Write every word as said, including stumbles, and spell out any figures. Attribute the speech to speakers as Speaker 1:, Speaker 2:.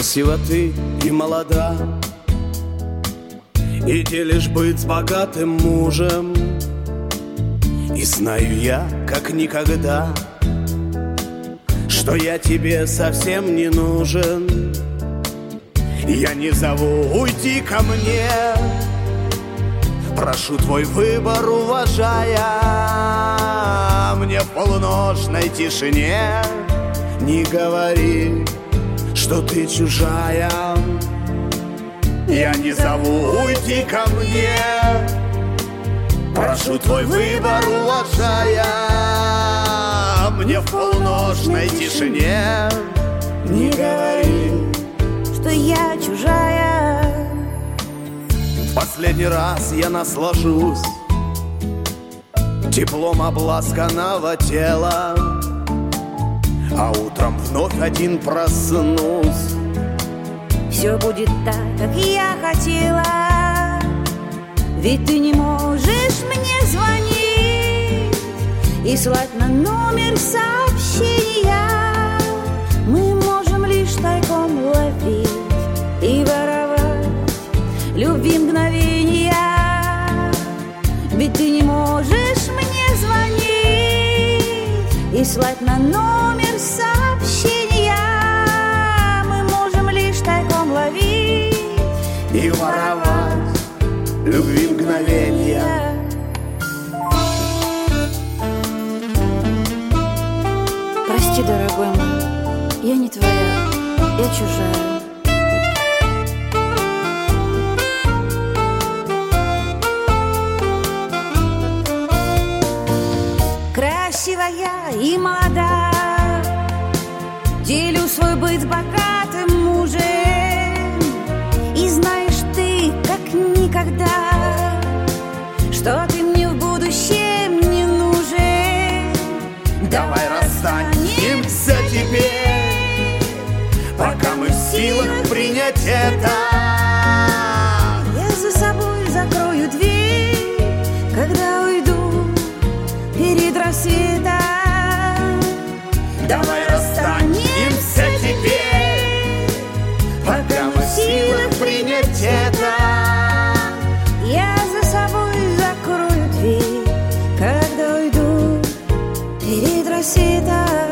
Speaker 1: Красива ты и молода, и делишь быт с богатым мужем. И знаю я, как никогда, что я тебе совсем не нужен. Я не зову уйти ко мне, прошу твой выбор, уважая. Мне в полуночной тишине не говори, что ты чужая. Я не зову уйти ко мне, прошу твой выбор, уважая. Мне в полуночной тишине не говори,
Speaker 2: что я чужая.
Speaker 1: В последний раз я наслажусь теплом обласканного тела, а утром вновь один проснусь.
Speaker 2: Все будет так, как я хотела, ведь ты не можешь мне звонить и слать на номер сообщения. Мы можем лишь тайком ловить и воровать любви мгновения. Ведь ты не можешь мне звонить и слать на номер сообщения. Мы можем лишь тайком ловить
Speaker 1: и воровать любви мгновения.
Speaker 2: Прости, дорогой мой, я не твоя, я чужая. Красивая и молода, делю свой быт с богатым мужем. И знаешь ты, как никогда, что ты мне в будущем не нужен.
Speaker 1: Давай расстанемся теперь, пока мы в силах принять это.
Speaker 2: Я за собой закрою дверь, когда уйду перед рассветом.
Speaker 1: Давай расстанемся теперь, пока мы в силах принять это.
Speaker 2: Я за собой закрою дверь, когда уйду перед рассветом.